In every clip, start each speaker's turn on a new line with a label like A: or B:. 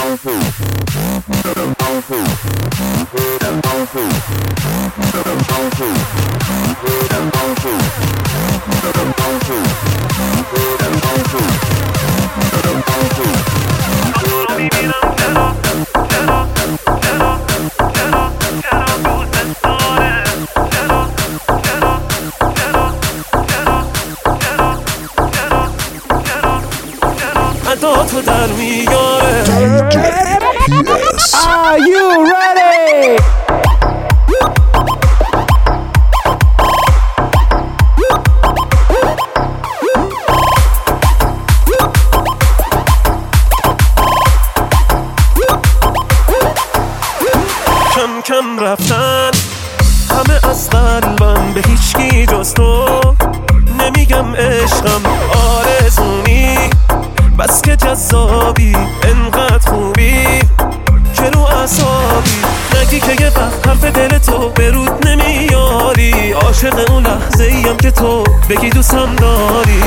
A: تو در میاره.
B: Are you ready?
A: کم کم رفتن همه از قلبم، به هیچکی جز تو نمیگم عشقم آرزونی، بس که جذابی انقدر خوبی که رو اعصابی، نگی که یه وقت حرف دل تو به رود نمیاری، عاشق اون لحظه ایم که تو بگی دوستم داری.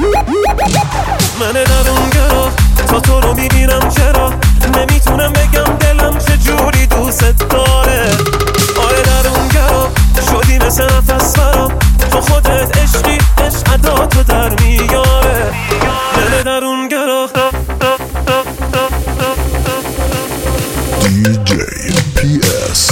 A: من در اون گرا تا تو رو میبینم، چرا نمیتونم بگم دلم چجوری دوست داره. آره در اون گرا شدی مثل نفس برام، تو خودت عشقی، عشق ادا تو در میاره. من در اون گرا
C: DJ PS.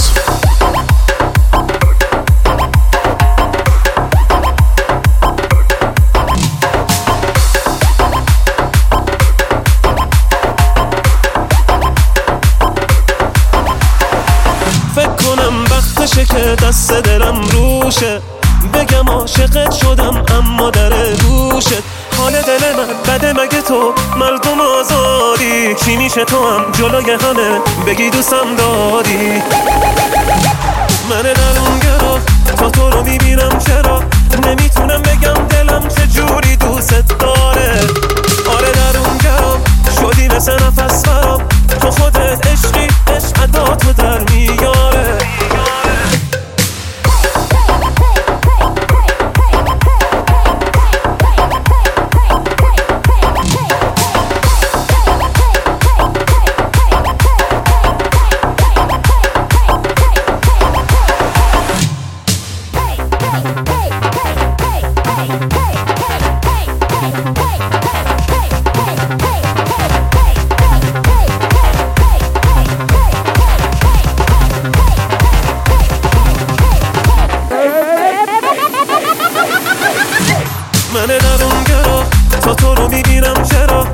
A: فکر کنم وقتشه که دست دلم روشه، بگم عاشقت شدم اما در گوشت. حال دل من بده مگه تو مردم آزادی، چی میشه تو هم جلوی همه بگی دوستم داری. من در اون گرا تا تو رو میبینم، چرا نمیتونم بگم دلم چجوری دوست داره. آره در اون گرا شدی مثل نفس برام، تو خودت عشقی، عشق ادا تو در میاره. من در اون گرا تا تو رو میبینم، چرا